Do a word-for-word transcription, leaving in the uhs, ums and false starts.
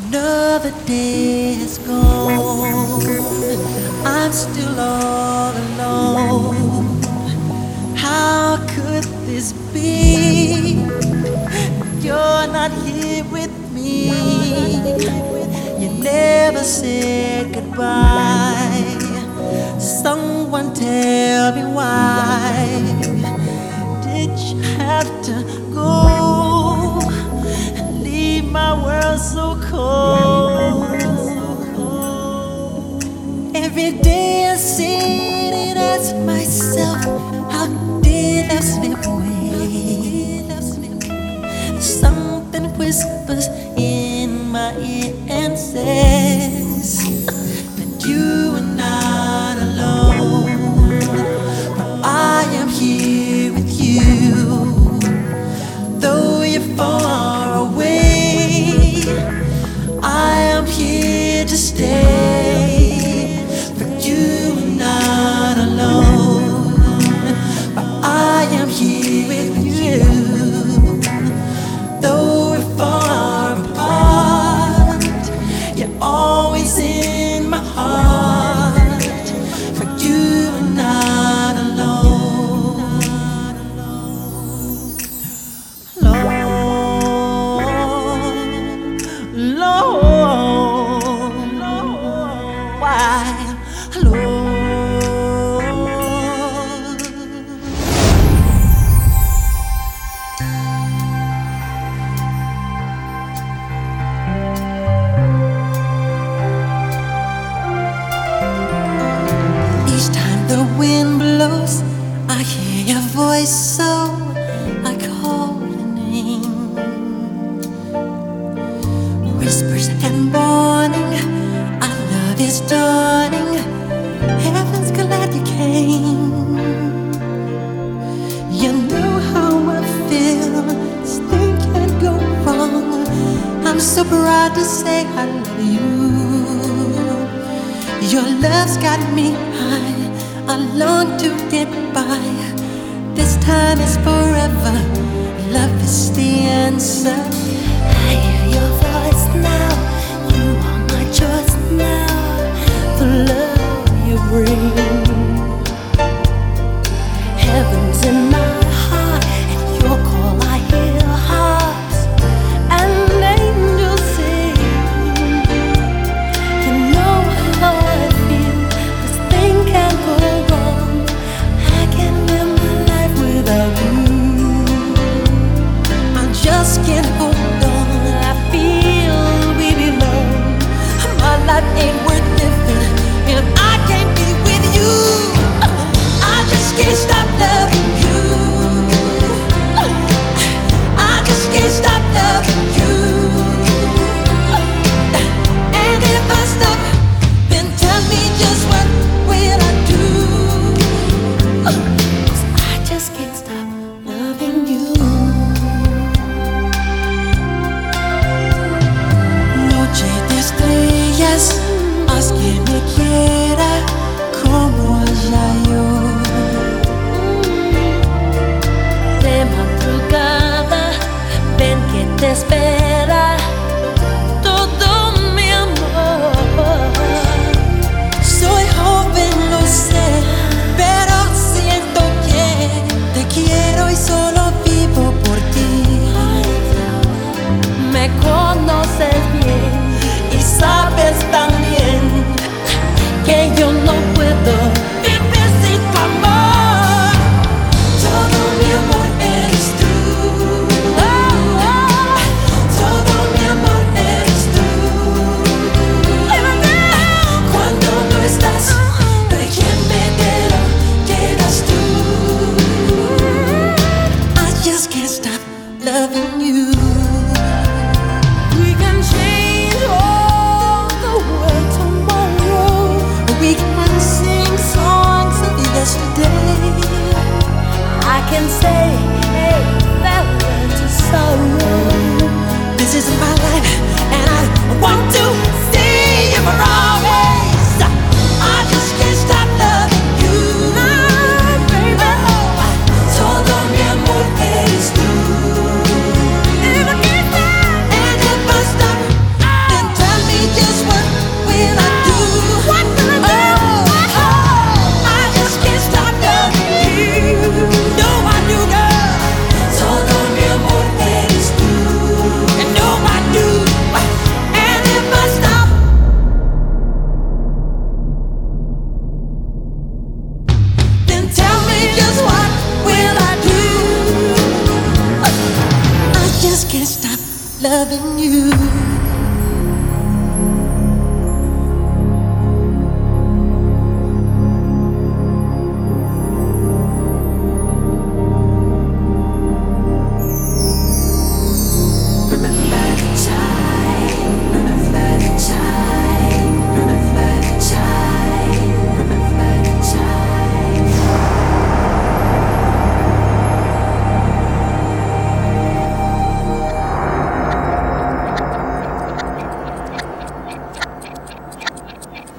Another day has gone. I'm still all alone. How could this be? You're not here with me. You never said goodbye. Someone tell me why did you have to go and leave my world so cold? Every day I sit and ask myself, how did I slip away? Something whispers in my ear and says that you are not alone. But I am here with you, though you're far away. I am here to stay, but you are not alone. But I am here with you, though we're far apart. You're always in my heart, but you are not alone. Lord, Lord, why, Lord? Each time the wind blows, I hear your voice, so I call your name. Whispers and warning, our love is dawning. Heaven's glad you came. You know how I feel, this thing can't go wrong. I'm so proud to say I love you. Your love's got me high, I long to get by. This time is forever, love is the answer. I hear your voice now, you are my choice now. The love you bring, heaven's in my heart, at your call I hear hearts and angels sing. You know how I feel, this thing can't go wrong. I can't live my life without you. I just can't hold on, I feel we belong. My life ain't worth living if I can't be with you. I just can't stop loving you. I just can't stop loving you. And if I stop, then tell me just what will I do? 'Cause I just can't stop loving you. Noche de estrellas, haz que me quiera como haya yo. De madrugada, ven que te espera todo mi amor. Soy joven, lo sé, pero siento que te quiero y solo vivo por ti. Me conoces bien y sabes también que yo no puedo vivir sin tu amor. Todo mi amor eres tú. Oh, oh. Todo mi amor eres tú. Cuando no estás, no hay quien me quiera, quedas tú. I just can't stop loving you. We can change all the world tomorrow. We can sing songs of yesterday. I can say, hey, farewell to sorrow. This is my life, and I want to see you for always. I just can't stop loving you. Baby, todo mi amor eres tú. And if I stop, then loving